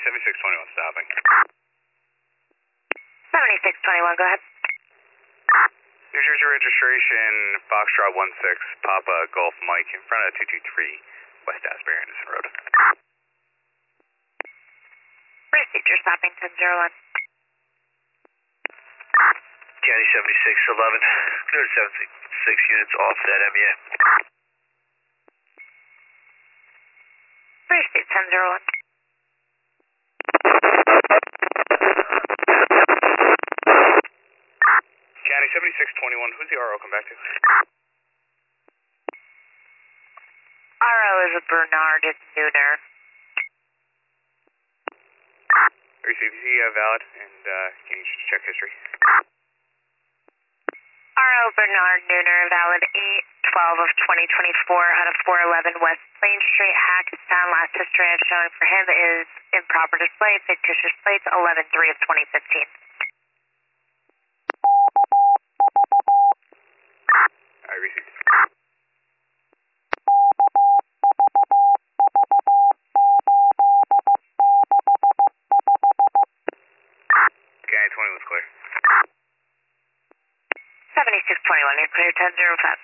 7621 stopping. 7621, go ahead. New Jersey registration, Foxtrot 16, Papa Golf Mike in front of 223 West Asbury Anderson Road. Procedure stopping 1001. County 7611, cleared 76 units off that MEA. Proceed 1001. County 7621, who's the RO come back to? RO is a Bernard Nooner. Received, is he valid? And can you just check history? RO Bernard Nooner, valid 8/12 of 2024 out of 411 West Plain Street, Hackettstown. Last history I've shown for him is improper display, fictitious plates, 11/3 of 2015. Alright, received. County 20 was clear. 7621, you're clear 1005.